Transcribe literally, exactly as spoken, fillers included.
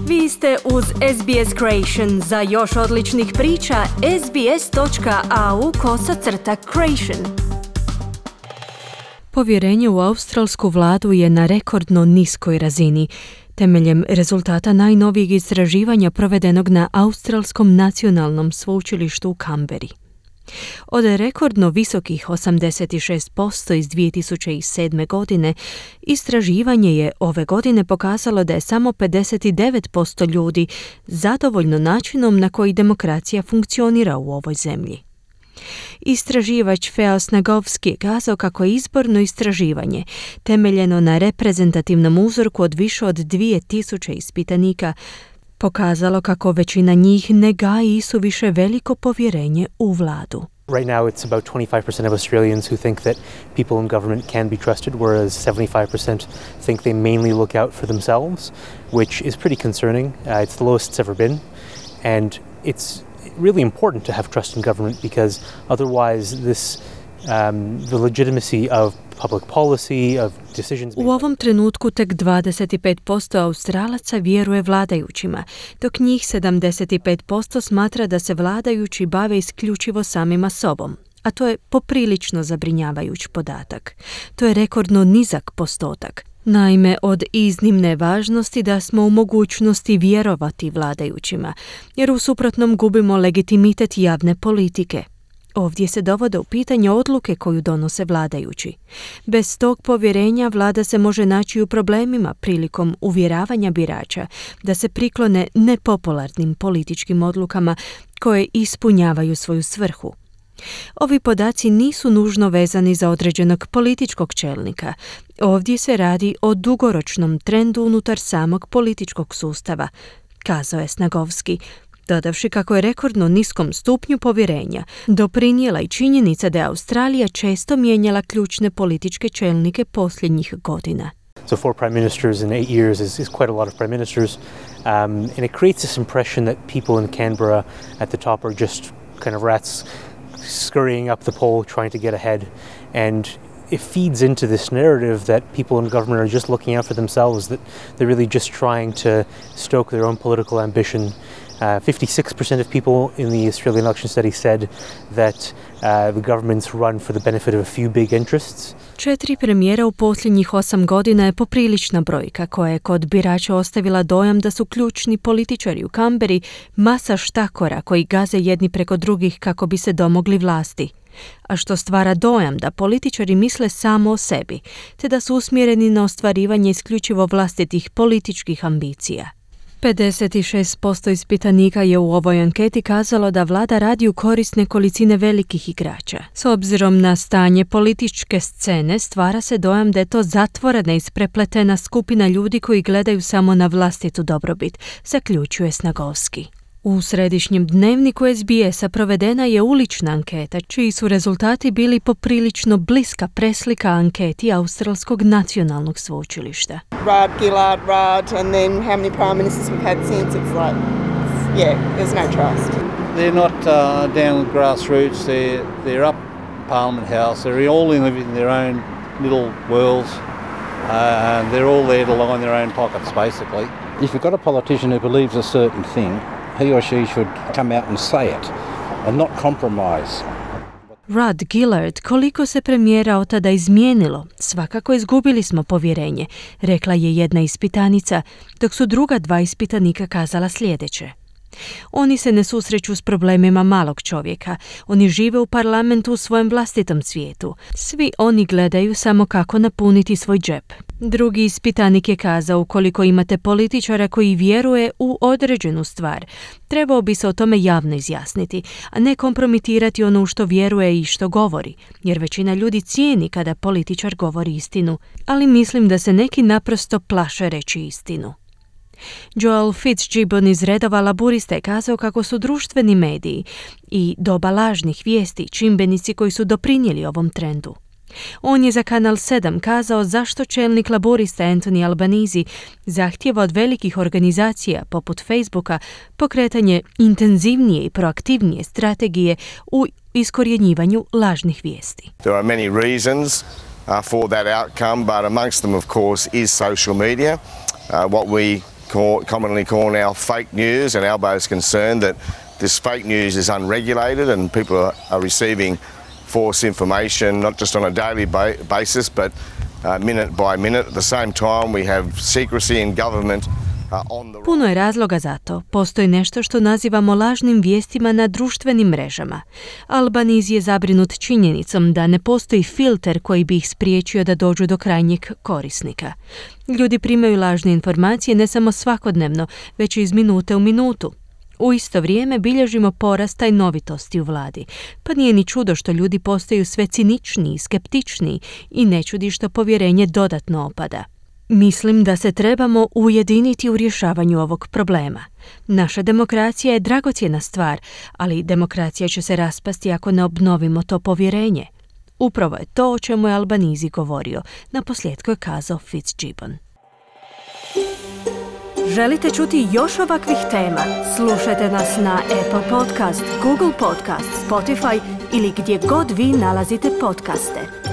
Vi ste uz S B S Creation. Za još odličnih priča, sbs.au kosacrta creation. Povjerenje u australsku vladu je na rekordno niskoj razini, temeljem rezultata najnovijeg istraživanja provedenog na Australskom nacionalnom sveučilištu u Canberri. Od rekordno visokih osamdeset šest posto iz dvije tisuće sedme. godine, istraživanje je ove godine pokazalo da je samo pedeset devet posto ljudi zadovoljno načinom na koji demokracija funkcionira u ovoj zemlji. Istraživač Feo Snagovski je kazao kako je izborno istraživanje, temeljeno na reprezentativnom uzorku od više od dvije tisuće ispitanika, pokazalo kako većina njih ne gaji isuviše veliko povjerenje u vladu. Right now it's about twenty-five percent of Australians who think that people in government can be trusted, whereas seventy-five percent think they mainly look out for themselves, which is pretty concerning. Uh, it's the lowest it's ever been, and it's really important to have trust in government because otherwise this um, the legitimacy of public policy, of decisions. U ovom trenutku tek dvadeset pet posto Australaca vjeruje vladajućima, dok njih sedamdeset pet posto smatra da se vladajući bave isključivo samima sobom, a to je poprilično zabrinjavajuć podatak. To je rekordno nizak postotak. Naime, od iznimne važnosti da smo u mogućnosti vjerovati vladajućima, jer u suprotnom gubimo legitimitet javne politike. Ovdje se dovode u pitanje odluke koju donose vladajući. Bez tog povjerenja vlada se može naći u problemima prilikom uvjeravanja birača da se priklone nepopularnim političkim odlukama koje ispunjavaju svoju svrhu. Ovi podaci nisu nužno vezani za određenog političkog čelnika. Ovdje se radi o dugoročnom trendu unutar samog političkog sustava, kazao je Snagovski, dodavši kako je rekordno niskom stupnju povjerenja doprinijela i činjenica da je Australija često mijenjala ključne političke čelnike posljednjih godina. So four prime ministers in eight years is, is quite a lot of prime ministers, um, and it creates this impression that people in Canberra at the top are just kind of rats scurrying up the pole trying to get ahead, and it feeds into this narrative that people in government are just looking out for themselves, that they're really just trying to stoke their own political ambition. Uh, fifty-six percent of people in the Australian election study said that uh, the government's run for the benefit of a few big interests. Četiri premijera u posljednjih osam godina je poprilična brojka koja je kod birača ostavila dojam da su ključni političari u Canberri masa štakora koji gaze jedni preko drugih kako bi se domogli vlasti, a što stvara dojam da političari misle samo o sebi, te da su usmjereni na ostvarivanje isključivo vlastitih političkih ambicija. pedeset šest posto ispitanika je u ovoj anketi kazalo da vlada radi u korist nekolicine velikih igrača. S obzirom na stanje političke scene stvara se dojam da je to zatvorena i isprepletena skupina ljudi koji gledaju samo na vlastitu dobrobit, zaključuje Snagovski. U središnjem dnevniku S B S-a provedena je ulična anketa, čiji su rezultati bili poprilično bliska preslika anketi Australskog nacionalnog sveučilišta. Rudd, Gillard, Rudd, and then how many prime ministers we've had since, it's like, yeah, there's no trust. They're not uh, down grassroots, they're, they're up Parliament House, they're all living in their own little worlds, uh, they're all there to line their own pockets, basically. If you've got a politician who believes a certain thing, he or she should come out and say it and not compromise. Rudd, Gillard, koliko se premijera od tada izmijenilo? Svakako izgubili smo povjerenje, rekla je jedna ispitanica, dok su druga dva ispitanika kazala sljedeće. Oni se ne susreću s problemima malog čovjeka. Oni žive u parlamentu u svojem vlastitom svijetu. Svi oni gledaju samo kako napuniti svoj džep. Drugi ispitanik je kazao, ukoliko imate političara koji vjeruje u određenu stvar, trebao bi se o tome javno izjasniti, a ne kompromitirati ono u što vjeruje i što govori, jer većina ljudi cijeni kada političar govori istinu, ali mislim da se neki naprosto plaše reći istinu. Joel Fitzgibbon iz redova Laburista je kazao kako su društveni mediji i doba lažnih vijesti čimbenici koji su doprinijeli ovom trendu. On je za Kanal sedam kazao zašto čelnik Laburista Anthony Albanese zahtijeva od velikih organizacija poput Facebooka pokretanje intenzivnije i proaktivnije strategije u iskorjenjivanju lažnih vijesti. There are many reasons uh, for that outcome, but amongst them of course is social media. Uh, what we call, commonly call now fake news, and Albo is concerned that this fake news is unregulated and people are, are receiving false information, not just on a daily ba- basis, but uh, minute by minute. At the same time, we have secrecy in government. Puno je razloga za to. Postoji nešto što nazivamo lažnim vijestima na društvenim mrežama. Albanese je zabrinut činjenicom da ne postoji filter koji bi ih spriječio da dođu do krajnjeg korisnika. Ljudi primaju lažne informacije ne samo svakodnevno, već i iz minute u minutu. U isto vrijeme bilježimo porast tajnovitosti u vladi, pa nije ni čudo što ljudi postaju sve ciničniji, skeptičniji i ne čudi što povjerenje dodatno opada. Mislim da se trebamo ujediniti u rješavanju ovog problema. Naša demokracija je dragocjena stvar, ali demokracija će se raspasti ako ne obnovimo to povjerenje. Upravo je to o čemu je Albanese govorio, naposljetku je kazao Fitzgibbon. Želite čuti još ovakvih tema? Slušajte nas na Apple Podcast, Google Podcast, Spotify ili gdje god vi nalazite podcaste.